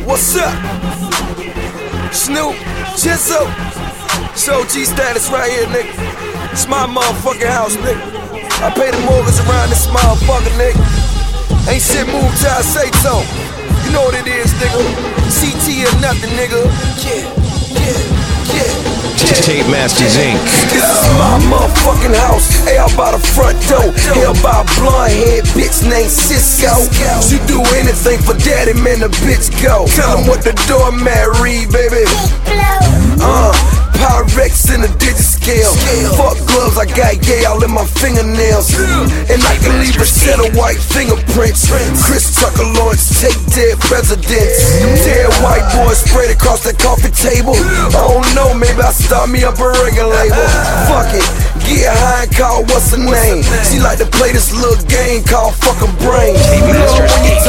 What's up? Snoop, Jizzo, Show G status right here, nigga. It's my motherfucking house, nigga. I pay the mortgage around this motherfucker, nigga. Ain't shit moved till I say so. You know what it is, nigga. CT or nothing, nigga. Yeah. Tape Masters Inc. This is my motherfucking house. Hey, out by the front door. Held by a blonde head bitch named Cisco. She do anything for daddy, man, the bitch go. Tell him what the doormat read, baby. Pyrex in the digit scale. Fuck gloves, I got Yale in my fingernails. And I can leave a set of white fingerprints. Chris Tucker, Lawrence Tate, dead presidents. Dead white boys sprayed across that coffee table. I don't know, maybe I start me up a record label. Fuck it, get high and call what's her name. She like to play this little game called fuck a brain.